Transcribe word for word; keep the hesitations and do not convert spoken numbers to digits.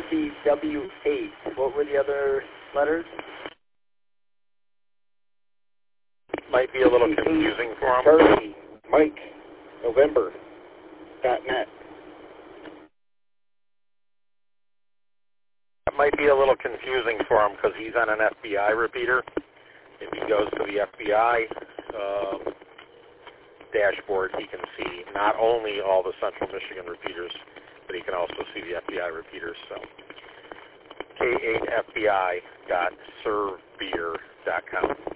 heard the W eight. What were the other letters? Might be a little confusing for him. Charlie, Mike, November, dot net. That might be a little confusing for him because he's on an F B I repeater. If he goes to the F B I um, dashboard, he can see not only all the Central Michigan repeaters, but he can also see the F B I repeaters. So K eight F B I dot servebeer dot com.